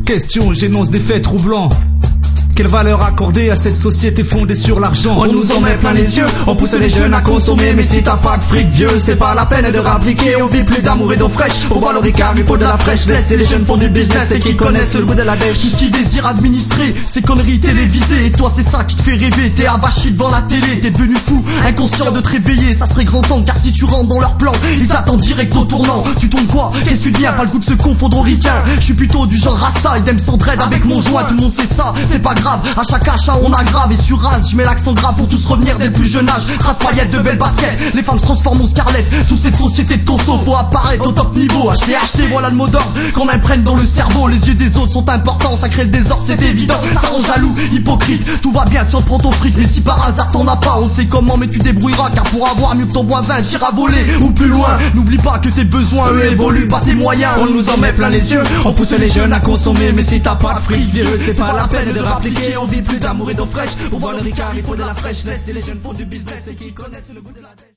Question, j'énonce des faits troublants. Quelle valeur accorder à cette société fondée sur l'argent? On nous en met plein les yeux, on pousse les jeunes à consommer. Mais si t'as pas de fric vieux, c'est pas la peine de rappliquer. On vit plus d'amour et d'eau fraîche. Pour voir le ricard, il faut de la fraîche laisse. Et les jeunes font du business et qui connaissent le goût de la dèche. Tout ce qu'ils désirent administrer, c'est conneries télévisées. Et toi c'est ça qui te fait rêver, t'es avachi devant la télé. T'es devenu fou, inconscient de te réveiller. Ça serait grand temps, car si tu rentres dans leur plan, ils t'attendent direct au tournant. Tu tournes quoi? Qu'est-ce que tu deviens? Pas le coup de se confondre au ricain. Je suis plutôt du genre rasta, et d'aime sans dread avec mon joint. Tout le monde sait ça, c'est pas grave. À chaque achat on aggrave, et sur race, je mets l'accent grave pour tous revenir dès le plus jeune âge. Race paillettes de belles baskets, les femmes se transforment en Scarlett. Sous cette société de conso, faut apparaître au top niveau. Acheter, voilà le mot d'ordre qu'on imprègne dans le cerveau. Les yeux des autres sont importants, ça crée le désordre, c'est évident. Ça rend jaloux, hypocrite, tout va bien si on prend ton fric. Mais si par hasard t'en as pas, on sait comment, mais tu débrouilleras. Car pour avoir mieux que ton voisin, t'iras voler ou plus loin. N'oublie pas que tes besoins, eux, évoluent, pas tes moyens. On nous en met plein les yeux, on pousse les jeunes à consommer. Mais si t'as pas de fric vieux, c'est pas la peine de rappliquer. On vit plus d'amour et d'eau fraîche. Pour voir le ricard, il faut de la fraîche laisse. Et les jeunes font du business et qui connaissent le goût de la dèche.